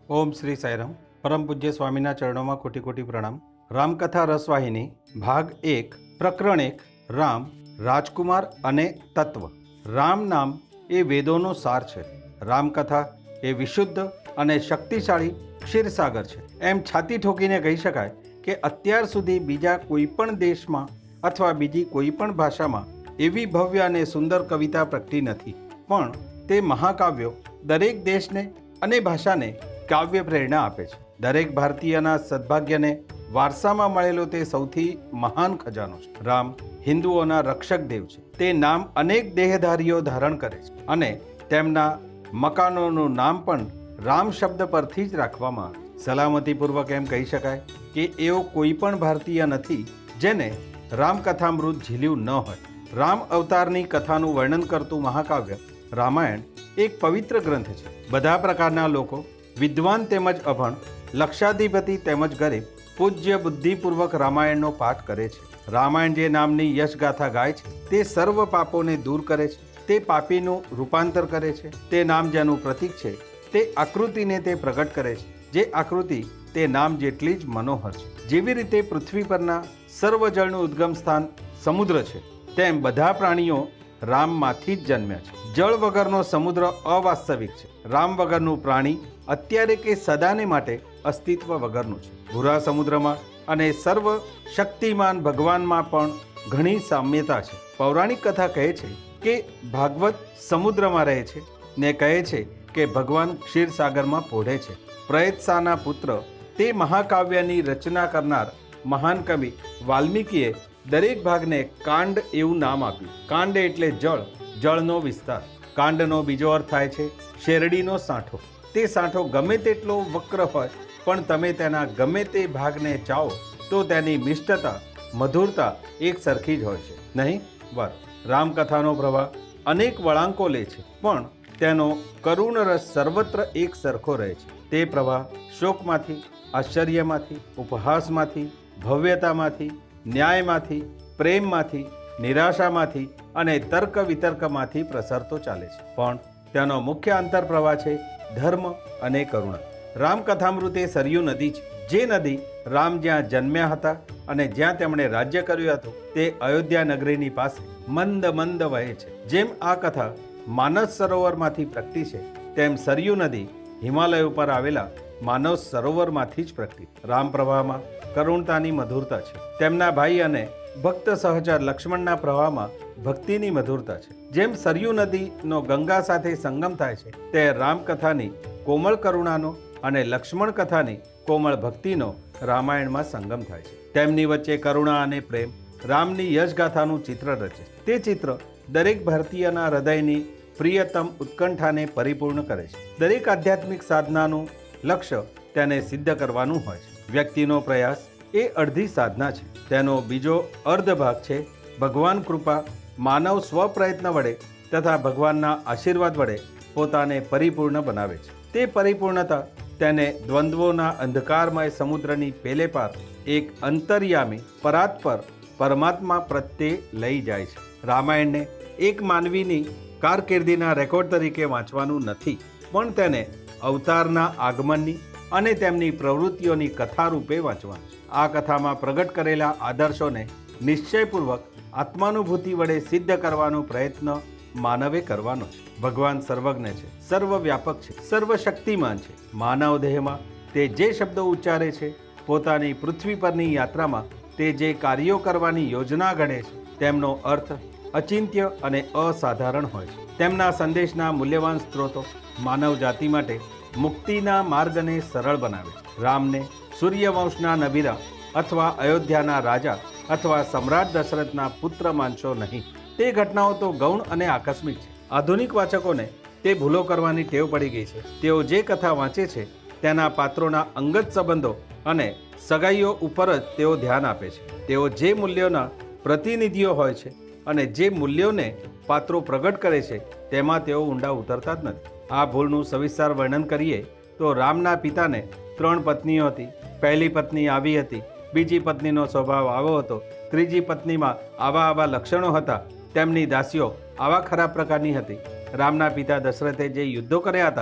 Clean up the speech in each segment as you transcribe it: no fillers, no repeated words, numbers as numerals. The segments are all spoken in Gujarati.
ઓમ શ્રી સાઈરામ. પરમ પૂજ્ય સ્વામીના ચરણોમાં કોટી કોટી પ્રણામ. રામકથા રસવાહિની ભાગ 1 પ્રકરણ 1 રામ, રાજકુમાર અને તત્વ. રામ નામ એ વેદોનો સાર છે. રામકથા એ વિશુદ્ધ અને શક્તિશાળી ક્ષીરસાગર છે. એમ છાતી ઠોકીને કહી શકાય કે અત્યાર સુધી બીજા કોઈ પણ દેશમાં અથવા બીજી કોઈ પણ ભાષામાં એવી ભવ્ય અને સુંદર કવિતા પ્રગટી નથી. પણ તે મહાકાવ્યો દરેક દેશને અને ભાષાને કાવ્ય પ્રેરણા આપે છે. દરેક ભારતીયના સદભાગ્યને વારસામાં મળેલો તે સૌથી મહાન ખજાનો છે. રામ હિન્દુઓના રક્ષક દેવ છે. તે નામ અનેક દેહધારીઓ ધારણ કરે છે અને તેમના મકાનોનું નામ પણ રામ શબ્દ પરથી જ રાખવામાં આવે. સલામતીપૂર્વક એમ કહી શકાય કે એવો કોઈ પણ ભારતીય નથી જેને રામકથામૃત ઝીલ્યું ન હોય. રામ અવતારની કથાનું વર્ણન કરતું મહાકાવ્ય રામાયણ એક પવિત્ર ગ્રંથ છે. બધા પ્રકારના લોકો, વિદ્વાન તેમજ અભણ, લક્ષાધિપતિ તેમજ ગરીબ, પૂજ્ય બુદ્ધિપૂર્વક રામાયણનો પાઠ કરે છે. રામાયણ જે નામની યશગાથા ગાય છે તે સર્વ પાપોને દૂર કરે છે. તે પાપીનું રૂપાંતર કરે છે. તે નામ જેનું પ્રતીક છે તે આકૃતિને તે પ્રગટ કરે છે. જે આકૃતિ તે નામ જેટલી જ મનોહર છે. જેવી રીતે પૃથ્વી પરના સર્વ જળનું ઉદ્ગમ સ્થાન સમુદ્ર છે, તેમ બધા પ્રાણીઓ રામમાંથી જ જન્મ્યા છે. જળ વગરનો સમુદ્ર અવાસ્તવિક છે. રામ વગરનું પ્રાણી અત્યારે કે સદાને માટે અસ્તિત્વ વગરનું છે. ભૂરા સમુદ્રમાં અને સર્વ શક્તિમાન ભગવાનમાં પણ ઘણી સામ્યતા છે. પૌરાણિક કથા કહે છે કે ભાગવત સમુદ્રમાં રહે છે ને કહે છે કે ભગવાન ક્ષીરસાગરમાં પોઢે છે. પ્રયત્સાના પુત્ર તે મહાકાવ્યની રચના કરનાર મહાન કવિ વાલ્મીકીએ દરેક ભાગને કાંડ એવું નામ આપ્યું. કાંડ એટલે જળ, જળનો વિસ્તાર. કાંડનો બીજો અર્થ થાય છે શેરડીનો સાંઠો. તે સાંઠો ગમે તેટલો વક્ર હોય પણ તમે તેના ગમે તે ભાગને ચાવો તો તેની મિષ્ટતા, મધુરતા એક સરખી જ હોય છે, નહીં? વાર રામકથાનો પ્રવાહ અનેક વળાંકો લે છે પણ તેનો કરુણ રસ સર્વત્ર એક સરખો રહે છે. તે પ્રવાહ શોકમાંથી, આશ્ચર્યમાંથી, ઉપહાસમાંથી, ભવ્યતામાંથી, ન્યાયમાંથી, પ્રેમમાંથી, નિરાશામાંથી અને તર્ક વિતર્કમાંથી પ્રસરતો ચાલે છે. પણ તેનો મુખ્ય આંતરપ્રવાહ છે ધર્મ અને કરુણા. રામકથામૃત એ સરયુ નદી છે. જે નદી રામ જ્યાં જન્મ્યા હતા અને જ્યાં તેમણે રાજ્ય કર્યું હતું તે અયોધ્યા નગરીની પાસે મંદ મંદ વહે છે. જેમ આ કથા માનસ સરોવરમાંથી પ્રગટી છે તેમ સરયુ નદી હિમાલય ઉપર આવેલા માનવ સરોવરમાંથી જ પ્રગટી. રામ પ્રવાહમાં કરુણતાની મધુરતા છે. તેમના ભાઈ અને ભક્ત સહચર લક્ષ્મણના પ્રવાહમાં ભક્તિની મધુરતા છે. જેમ સરયુ નદીનો ગંગા સાથે સંગમ થાય છે તે રામકથાની કોમળ કરુણાનો અને લક્ષ્મણ કથાની કોમળ ભક્તિનો રામાયણમાં સંગમ થાય છે. તેમની વચ્ચે કરુણા અને પ્રેમ રામની યશગાથાનું ચિત્ર રચે છે. તે ચિત્ર દરેક ભારતીયના હૃદયની પ્રિયતમ ઉત્કંઠાને પરિપૂર્ણ કરે છે. દરેક આધ્યાત્મિક સાધનાનું લક્ષ્ય તેને સિદ્ધ કરવાનું હોય છે. વ્યક્તિનો પ્રયાસ એ અડધી સાધના છે. તેનો બીજો અર્ધ ભાગ છે ભગવાન કૃપા. માનવ સ્વપ્રયત્ન વડે તથા ભગવાનના આશીર્વાદ વડે પોતાને પરિપૂર્ણ બનાવે છે. તે પરિપૂર્ણતા તેને દ્વંદ્વોના અંધકારમય સમુદ્રની પેલે પાર એક અંતર્યામી પરાત્પર પરમાત્મા પ્રત્યે લઈ જાય છે. રામાયણને એક માનવીની કારકિર્દીના રેકોર્ડ તરીકે વાંચવાનું નથી પણ તેને અવતારના આગમનની અને તેમની પ્રવૃત્તિઓની કથા રૂપે વાંચવાનું છે. આ કથામાં પ્રગટ કરેલા આદર્શોને નિશ્ચયપૂર્વક આત્માનુભૂતિ વડે સિદ્ધ કરવાનો પ્રયત્ન માનવે કરવાનો છે. ભગવાન સર્વજ્ઞ છે, સર્વવ્યાપક છે, સર્વશક્તિમાન છે. માનવ દેહમાં તે જે શબ્દો ઉચ્ચારે છે, પોતાની પૃથ્વી પરની યાત્રામાં તે જે કાર્યો કરવાની યોજના ઘડે છે તેમનો અર્થ અચિંત્ય અને અસાધારણ હોય છે. તેમના સંદેશના મૂલ્યવાન સ્ત્રોતો માનવ જાતિ માટે મુક્તિના માર્ગને સરળ બનાવે છે. રામને સૂર્યવંશના નબીરા અથવા અયોધ્યાના રાજા અથવા સમ્રાટ દશરથના પુત્ર માનશો નહીં. તે ઘટનાઓ તો ગૌણ અને આકસ્મિક છે. આધુનિક વાચકોને તે ભૂલો કરવાની ટેવ પડી ગઈ છે. તેઓ જે કથા વાંચે છે તેના પાત્રોના અંગત સંબંધો અને સગાઈઓ ઉપર જ તેઓ ધ્યાન આપે છે. તેઓ જે મૂલ્યોના પ્રતિનિધિઓ હોય છે અને જે મૂલ્યોને પાત્રો પ્રગટ કરે છે તેમાં તેઓ ઊંડા ઉતરતા જ નથી. આ ભૂલનું સવિસ્તાર વર્ણન કરીએ તો રામના પિતાને 3 પત્નીઓ હતી. પહેલી પત્ની આવી હતી, બીજી પત્નીનો સ્વભાવ આવો હતો, ત્રીજી પત્નીમાં આવા લક્ષણો હતા, તેમની દાસીઓ આવા ખરાબ પ્રકારની હતી. રામના પિતા દશરથે જે યુદ્ધો કર્યા હતા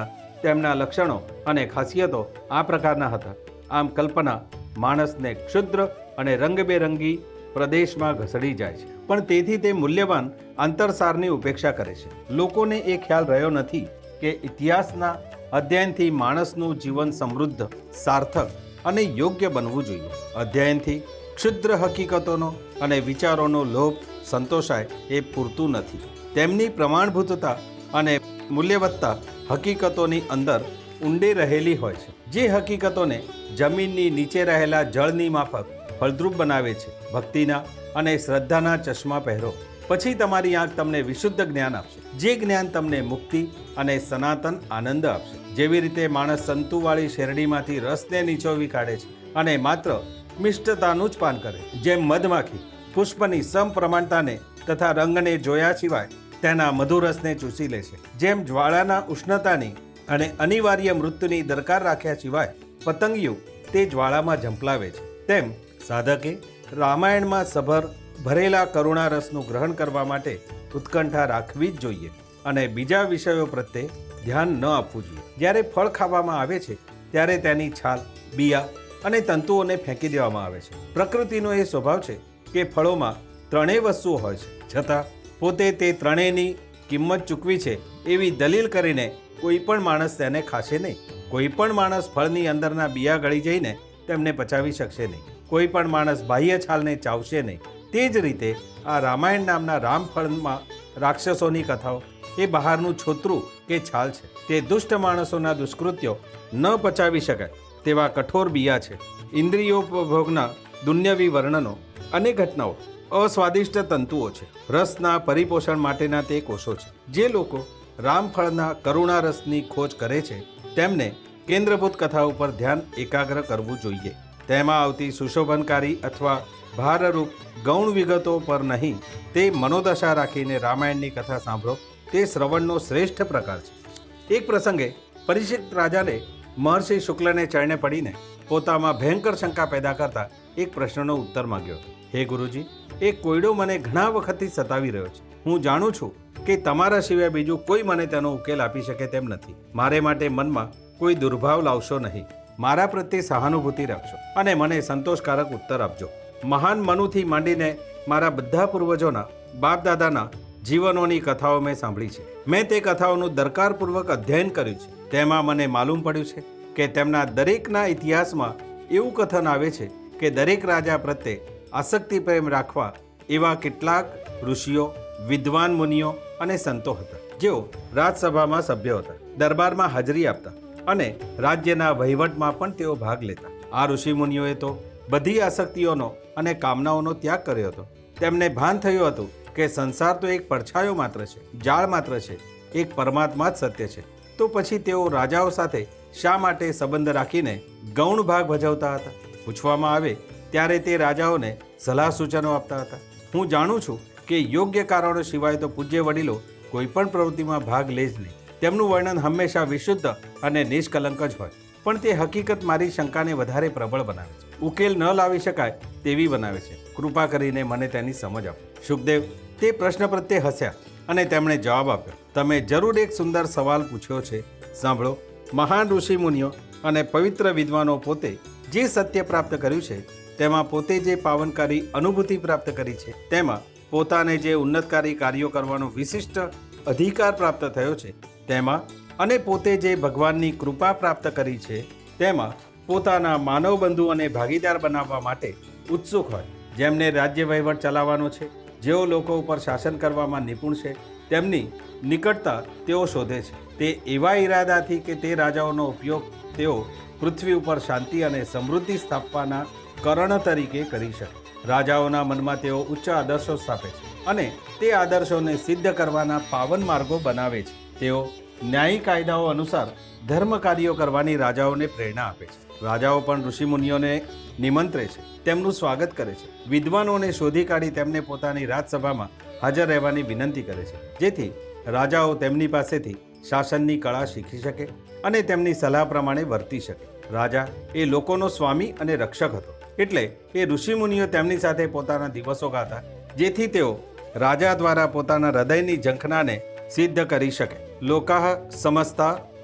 તેમના લક્ષણો અને ખાસિયતો આ પ્રકારના હતા. આમ કલ્પના માણસને ક્ષુદ્ર અને રંગબેરંગી પ્રદેશમાં ઘસડી જાય છે, પણ તેથી તે મૂલ્યવાન અંતરસારની ઉપેક્ષા કરે છે. લોકોને એ ખ્યાલ રહ્યો નથી કે ઇતિહાસના અધ્યયનથી માણસનું જીવન સમૃદ્ધ, સાર્થક અને યોગ્ય બનવું જોઈએ. અધ્યયનથી ક્ષુદ્ર હકીકતોનો અને વિચારોનો લોભ સંતોષાય એ પૂરતું નથી. તેમની પ્રમાણભૂતતા અને મૂલ્યવત્તા હકીકતોની અંદર ઊંડે રહેલી હોય છે, જે હકીકતોને જમીનની નીચે રહેલા જળની માફક ફળદ્રુપ બનાવે છે. ભક્તિના અને શ્રદ્ધાના ચશ્મા પહેરો, પછી તમારી આંખ તમને વિશુદ્ધ જ્ઞાન આપશે, જે જ્ઞાન તમને મુક્તિ અને સનાતન આનંદ આપશે. જેવી રીતે માણસ સંતુવાળી શેરડીમાંથી રસને નીચોવી કાઢે છે અને માત્ર મિષ્ટતાનું જ પાન કરે, જેમ મધમાખી પુષ્પની સમપ્રમાણતાને તથા રંગને જોયા સિવાય તેના મધુરસને ચૂસી લે છે, જેમ જ્વાળાના ઉષ્ણતાની અને અનિવાર્ય મૃત્યુની દરકાર રાખ્યા સિવાય પતંગિયું તે જ્વાળામાં ઝંપલાવે છે, તેમ સાધકે રામાયણમાં સભર ભરેલા કરુણા રસનું ગ્રહણ કરવા માટે ઉત્કંઠા રાખવી જ જોઈએ અને બીજા વિષયો પ્રત્યે ધ્યાન ન આપવું જોઈએ. જ્યારે ફળ ખાવામાં આવે છે ત્યારે તેની છાલ, બિયા અને તંતુઓને ફેંકી દેવામાં આવે છે. પ્રકૃતિનો એ સ્વભાવ છે કે ફળોમાં ત્રણેય વસ્તુઓ હોય છે, છતાં પોતે તે ત્રણેયની કિંમત ચૂકવી છે એવી દલીલ કરીને કોઈ પણ માણસ તેને ખાશે નહીં. કોઈ પણ માણસ ફળની અંદરના બિયા ગળી જઈને તેમને પચાવી શકશે નહીં. કોઈ પણ માણસ બાહ્ય છાલને ચાવશે નહીં. તે જ રીતે આ રામાયણ નામના રામફળમાં રાક્ષસોની કથાઓ એ બહારનું છોતરું કે છાલ છે. તે દુષ્ટ માણસોના દુષ્કૃત્યો ન પચાવી શકાય તેવા કઠોર બિયા છે. ઇન્દ્રિયોપભોગના દુન્યવી વર્ણનો અને ઘટનાઓ અસ્વાદિષ્ટ તંતુઓ છે. રસના પરિપોષણ માટેના તે કોષો છે. જે લોકો રામફળના કરુણા રસની ખોજ કરે છે તેમને કેન્દ્રભૂત કથા ઉપર ધ્યાન એકાગ્ર કરવું જોઈએ. તેમાં આવતી સુશોભનકારી અથવા ભારરૂપ ગૌણ વિગતો પર નહીં, તે મનોદશા રાખીને રામાયણની કથા સાંભળો. તે શ્રવણનો શ્રેષ્ઠ પ્રકાર છે. એક પ્રસંગે પરીક્ષિત રાજાને મહર્ષિ શુક્લને ચરણે પડીને પોતામાં ભયંકર શંકા પેદા કરતા એક પ્રશ્નનો ઉત્તર માંગ્યો હતો. હે ગુરુજી, એક કોયડો મને ઘણા વખતથી સતાવી રહ્યો છે. હું જાણું છું કે તમારા સિવાય બીજું કોઈ મને તેનો ઉકેલ આપી શકે તેમ નથી. મારે માટે મનમાં કોઈ દુર્ભાવ લાવશો નહીં. મારા પ્રત્યે સહાનુભૂતિ રાખશો અને મને સંતોષકારક ઉત્તર આપજો. મહાન મનુથી માંડીને મારા બધા પૂર્વજોના બાપદાદાના જીવનોની કથાઓ મેં સાંભળી છે. મેં તે કથાઓનું દરકારપૂર્વક અધ્યયન કર્યું છે. તેમાં મને માલુમ પડ્યું છે કે તેમના દરેકના ઇતિહાસમાં એવું કથન આવે છે કે દરેક રાજા પ્રત્યે આસક્તિ પ્રેમ રાખવા એવા કેટલાક ઋષિઓ, વિદ્વાન મુનિઓ અને સંતો હતા, જેઓ રાજસભામાં સભ્ય હતા, દરબારમાં હાજરી આપતા અને રાજ્યના વહીવટમાં પણ તેઓ ભાગ લેતા. આ ઋષિ મુનિઓએ તો બધી આસક્તિઓનો અને કામનાઓનો ત્યાગ કર્યો હતો. તેમને ભાન થયું હતું કે સંસાર તો એક પડછાયો માત્ર છે, જાળ માત્ર છે, એક પરમાત્મા જ સત્ય છે. તો પછી તેઓ રાજાઓ સાથે શા માટે સંબંધ રાખીને ગૌણ ભાગ ભજવતા હતા? પૂછવામાં આવે ત્યારે તે રાજાઓને સલાહ સૂચનો આપતા હતા. હું જાણું છું કે યોગ્ય કારણો સિવાય તો પૂજ્ય વડીલો કોઈ પણ પ્રવૃત્તિમાં ભાગ લે જ નહીં. તેમનું વર્ણન હંમેશા વિશુદ્ધ અને નિષ્કલંક જ હોય, પણ તે હકીકત મારી શંકાને વધારે પ્રબળ બનાવે છે, ઉકેલ ન લાવી શકાય તેવી બનાવે છે. કૃપા કરીને મને તેની સમજ આપો. શુકદેવ તે પ્રશ્ન પ્રત્યે હસ્યા અને તેમણે જવાબ આપ્યો. તમે જરૂર એક સુંદર સવાલ પૂછ્યો છે. સાંભળો. મહાન ઋષિ મુનિઓ અને પવિત્ર વિદ્વાનો પોતે જે સત્ય પ્રાપ્ત કર્યું છે તેમાં, પોતે જે પાવનકારી અનુભૂતિ પ્રાપ્ત કરી છે તેમાં, પોતાને જે ઉન્નતકારી કાર્યો કરવાનો વિશિષ્ટ અધિકાર પ્રાપ્ત થયો છે તેમાં, અને પોતે જે ભગવાનની કૃપા પ્રાપ્ત કરી છે તેમાં પોતાના માનવ બંધુ અને ભાગીદાર બનાવવા માટે ઉત્સુક હોય, જેમને રાજ્ય વહીવટ ચલાવવાનો છે, જેઓ લોકો ઉપર શાસન કરવામાં નિપુણ છે, તેમની નિકટતા તેઓ શોધે છે. તે એવા ઈરાદાથી કે તે રાજાઓનો ઉપયોગ તેઓ પૃથ્વી ઉપર શાંતિ અને સમૃદ્ધિ સ્થાપવાના કરણ તરીકે કરી શકે. રાજાઓના મનમાં તેઓ ઉચ્ચ આદર્શો સ્થાપે છે અને તે આદર્શોને સિદ્ધ કરવાના પાવન માર્ગો બનાવે છે. તેઓ ન્યાયી કાયદાઓ અનુસાર ધર્મ કાર્યો કરવાની રાજાઓને પ્રેરણા આપે છે. રાજાઓ પણ ઋષિમુનિઓને નિમંત્રે છે, તેમનું સ્વાગત કરે છે, વિદ્વાનોને શોધી કાઢી તેમને પોતાની રાજસભામાં હાજર રહેવાની વિનંતી કરે છે, જેથી રાજાઓ તેમની પાસેથી શાસનની કળા શીખી શકે અને તેમની સલાહ પ્રમાણે વર્તી શકે. રાજા એ લોકોનો સ્વામી અને રક્ષક હતો, એટલે એ ઋષિમુનિઓ તેમની સાથે પોતાના દિવસો ગાતા, જેથી તેઓ રાજા દ્વારા પોતાના હૃદયની ઝંખનાને સિદ્ધ કરી શકે. લોકાહ સમસ્તા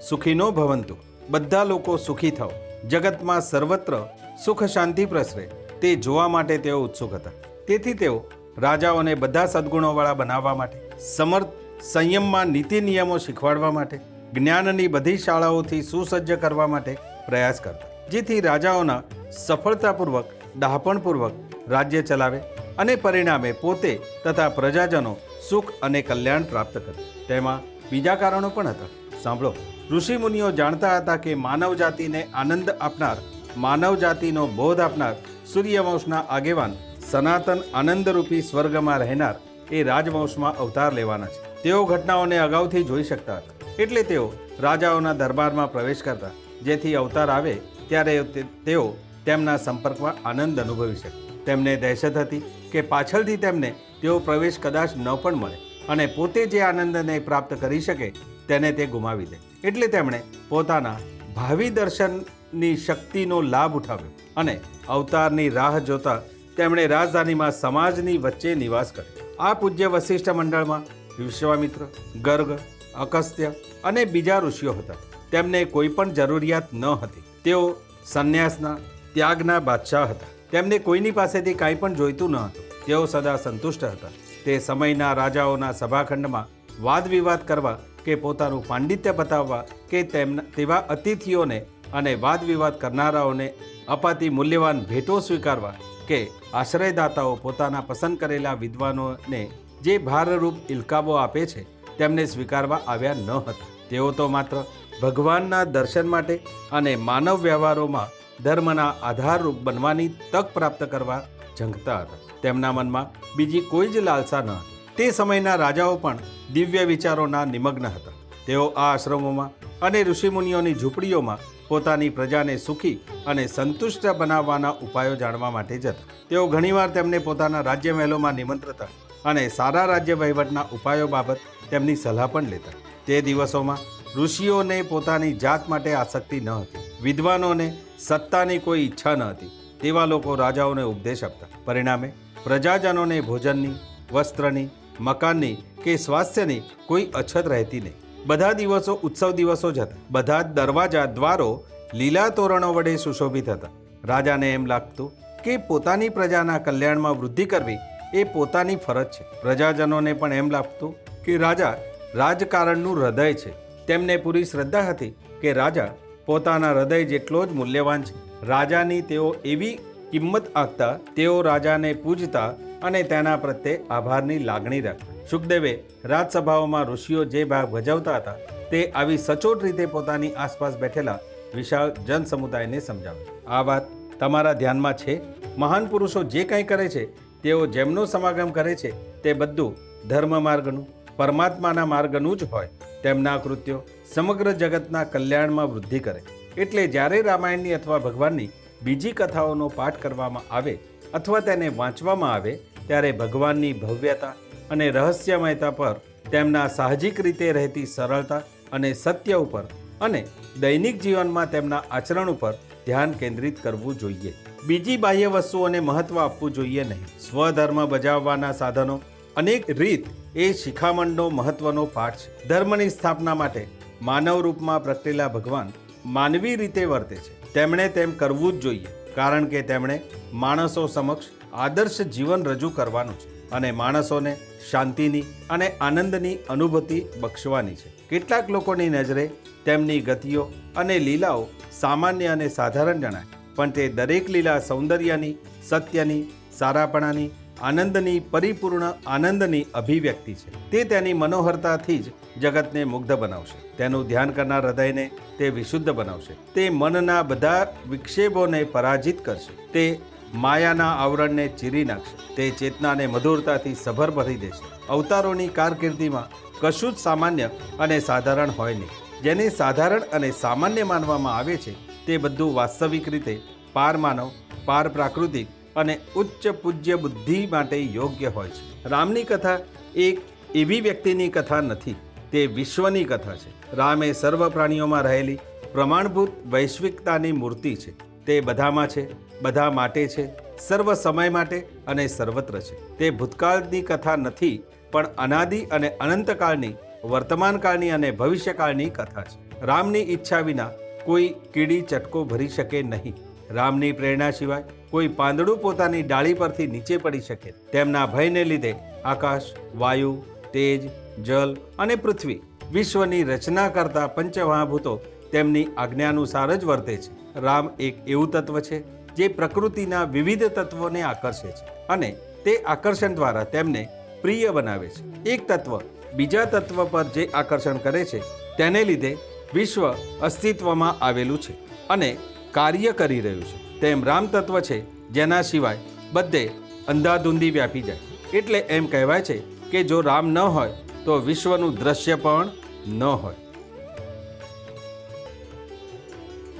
સુખીનો ભવંતુ, બધા લોકો સુખી થાઓ, જગતમાં સર્વત્ર સુખ શાંતિ પ્રસરે તે જોવા માટે તેઓ ઉત્સુક હતા. તેથી તેઓ રાજાઓને બધા સદ્ગુણોવાળા બનાવવા માટે, સમર્થ સંયમમાં નીતિ નિયમો શીખવાડવા માટે, જ્ઞાનની બધી શાળાઓથી સુસજ્જ કરવા માટે પ્રયાસ કરતા, જેથી રાજાઓના સફળતાપૂર્વક ડહાપણપૂર્વક રાજ્ય ચલાવે અને પરિણામે પોતે તથા પ્રજાજનો સુખ અને કલ્યાણ પ્રાપ્ત કરે. તેમાં બીજા કારણો પણ હતા. સાંભળો. ઋષિ મુનિઓ જાણતા હતા કે માનવ જાતિને આનંદ આપનાર, માનવ જાતિનો બોધ આપનાર સૂર્યવંશના આગેવાન સનાતન આનંદરૂપી સ્વર્ગમાં રહેનાર એ રાજવંશમાં અવતાર લેવાના છે. તેઓ ઘટનાઓને અગાઉથી જોઈ શકતા હતા, એટલે તેઓ રાજાઓના દરબારમાં પ્રવેશ કરતા, જેથી અવતાર આવે ત્યારે તેઓ તેમના સંપર્કમાં આનંદ અનુભવી શકે. તેમને દહેશત હતી કે પાછળથી તેમને તેઓ પ્રવેશ કદાચ ન પણ મળે અને પોતે જે આનંદને પ્રાપ્ત કરી શકે તેને તે ગુમાવી દે. એટલે તેમણે પોતાના ભાવિ દર્શનની શક્તિનો લાભ ઉઠાવ્યો અને અવતારની રાહ જોતા તેમણે રાજધાનીમાં સમાજની વચ્ચે નિવાસ કર્યો. આ પૂજ્ય વશિષ્ઠ મંડળમાં વિશ્વામિત્ર, ગર્ગ, અગસ્ત્ય અને બીજા ઋષિઓ હતા. તેમને કોઈ પણ જરૂરિયાત ન હતી. તેઓ સંન્યાસના, ત્યાગના બાદશાહ હતા. તેમને કોઈની પાસેથી કાંઈ પણ જોઈતું ન હતું. તેઓ સદા સંતુષ્ટ હતા. તે સમયના રાજાઓના સભાખંડમાં વાદ વિવાદ કરવા કે પોતાનું પાંડિત્ય બતાવવા કે તેવા અતિથિઓને અને વાદ વિવાદ કરનારાઓને અપાતી મૂલ્યવાન ભેટો સ્વીકારવા કે આશ્રયદાતાઓ પોતાના પસંદ કરેલા વિદ્વાનોને જે ભારરૂપ ઇલકાબો આપે છે તેમને સ્વીકારવા આવ્યા ન હતા. તેઓ તો માત્ર ભગવાનના દર્શન માટે અને માનવ વ્યવહારોમાં ધર્મના આધારરૂપ બનવાની તક પ્રાપ્ત કરવા ઝંખતા હતા. તેમના મનમાં બીજી કોઈ જ લાલસા ન હતી. તે સમયના રાજાઓ પણ દિવ્ય વિચારોના નિમગ્ન હતા. તેઓ આ આશ્રમોમાં અને ઋષિમુનિઓની ઝૂંપડીઓમાં પોતાની પ્રજાને સુખી અને સંતુષ્ટ બનાવવાના ઉપાયો જાણવા માટે જતા. તેઓ ઘણીવાર તેમને પોતાના રાજ્ય મહેલોમાં નિમંત્રતા અને સારા રાજ્ય વહીવટના ઉપાયો બાબત તેમની સલાહ પણ લેતા. તે દિવસોમાં ઋષિઓને પોતાની જાત માટે આસક્તિ ન હતી. વિદ્વાનોને સત્તાની કોઈ ઈચ્છા ન હતી. તેવા લોકો રાજાઓને ઉપદેશ આપતા. પરિણામે પ્રજાજનોને ભોજનની, વસ્ત્રની, મકાનની કે સ્વાસ્થ્યની કોઈ અછત રહેતી નહીં. બધા દિવસો ઉત્સવ દિવસો જ હતા. બધા જ દરવાજા, દ્વારો લીલા તોરણો વડે સુશોભિત હતા. રાજાને એમ લાગતું કે પોતાની પ્રજાના કલ્યાણમાં વૃદ્ધિ કરવી એ પોતાની ફરજ છે. પ્રજાજનોને પણ એમ લાગતું કે રાજા રાજકારણનું હૃદય છે. તેમને પૂરી શ્રદ્ધા હતી કે રાજા પોતાના હૃદય જેટલો જ મૂલ્યવાન છે. રાજાની તેઓ એવી કિંમત આંકતા, તેઓ રાજાને પૂજતા અને તેના પ્રત્યે આભારની લાગણી રાખતા. શુકદેવે રાજસભાઓમાં ઋષિઓ જે ભાગ ભજવતા હતા તે આવી સચોટ રીતે પોતાની આસપાસ બેઠેલા વિશાળ જન સમુદાયને સમજાવ્યું. આ વાત તમારા ધ્યાનમાં છે? મહાન પુરુષો જે કંઈ કરે છે, તેઓ જેમનો સમાગમ કરે છે તે બધું ધર્મ માર્ગનું, પરમાત્માના માર્ગનું જ હોય. તેમના કૃત્યો સમગ્ર જગતના કલ્યાણમાં વૃદ્ધિ કરે. એટલે જ્યારે રામાયણની અથવા ભગવાનની બીજી કથાઓનો પાઠ કરવામાં આવે અથવા તેને વાંચવામાં આવે ત્યારે ભગવાનની ભવ્યતા અને રહસ્યમયતા પર, તેમના સાહજિક રીતે રહેતી સરળતા અને સત્ય ઉપર અને દૈનિક જીવનમાં તેમના આચરણ ઉપર ધ્યાન કેન્દ્રિત કરવું જોઈએ. બીજી બાહ્ય વસ્તુઓને મહત્વ આપવું જોઈએ નહીં. સ્વધર્મ બજાવવાના સાધનો અનેક રીત એ શિખામણનો મહત્વનો પાઠ છે. ધર્મની સ્થાપના માટે માનવ રૂપમાં પ્રગટેલા ભગવાન માનવી રીતે વર્તે છે. તેમણે તેમ કરવું જ જોઈએ, કારણ કે તેમણે માણસો સમક્ષ આદર્શ જીવન રજૂ કરવાનું છે અને માણસોને શાંતિની અને આનંદની અનુભૂતિ બક્ષવાની છે. કેટલાક લોકોની નજરે તેમની ગતિઓ અને લીલાઓ સામાન્ય અને સાધારણ જણાય, પણ તે દરેક લીલા સૌંદર્યની, સત્યની, સારાપણાની, આનંદની, પરિપૂર્ણ આનંદની અભિવ્યક્તિ છે. તે તેની મનોહરતાથી જ જગતને મુગ્ધ બનાવશે. તેનું ધ્યાન કરનાર હૃદયને તે વિશુદ્ધ બનાવશે. તે મનના બધા વિક્ષેપોને પરાજિત કરશે. તે માયાના આવરણને ચીરી નાખશે. તે ચેતનાને મધુરતાથી સભર ભરી દેશે. અવતારોની કારકિર્દીમાં કશું જ સામાન્ય અને સાધારણ હોય નહીં. જેને સાધારણ અને સામાન્ય માનવામાં આવે છે તે બધું વાસ્તવિક રીતે પાર માનવ, પાર પ્રાકૃતિક અને ઉચ્ચ પૂજ્ય બુદ્ધિ માટે યોગ્ય હોય છે. રામની કથા એક એવી વ્યક્તિની કથા નથી, તે વિશ્વની કથા છે. રામ એ સર્વ પ્રાણીઓમાં રહેલી પ્રમાણભૂત વૈશ્વિકતાની મૂર્તિ છે. તે બધામાં છે, બધા માટે છે, સર્વ સમય માટે અને સર્વત્ર છે. તે ભૂતકાળની કથા નથી, પણ અનાદિ અને અનંતકાળની, વર્તમાનકાળની અને ભવિષ્યકાળની કથા છે. રામની ઈચ્છા વિના કોઈ કીડી ચટકો ભરી શકે નહીં. રામની પ્રેરણા સિવાય કોઈ પાંદડું પોતાની ડાળી પરથી નીચે પડી શકે. તેમના ભયને લીધે આકાશ, વાયુ, તેજ, જલ અને પૃથ્વી વિશ્વની રચના કરતા પંચમહાભૂતો તેમની આજ્ઞાનુસાર જ વર્તે છે. રામ એક એવું તત્વ છે જે પ્રકૃતિના વિવિધ તત્વોને આકર્ષે છે અને તે આકર્ષણ દ્વારા તેમને પ્રિય બનાવે છે. એક તત્વ બીજા તત્વ પર જે આકર્ષણ કરે છે તેને લીધે વિશ્વ અસ્તિત્વમાં આવેલું છે અને કાર્ય કરી રહ્યું છે. તેમ રામ તત્વ છે જેના સિવાય બધે અંધાધૂંધી વ્યાપી જાય. એટલે એમ કહેવાય છે કે જો રામ ન હોય તો વિશ્વનું દ્રશ્ય પણ ન હોય.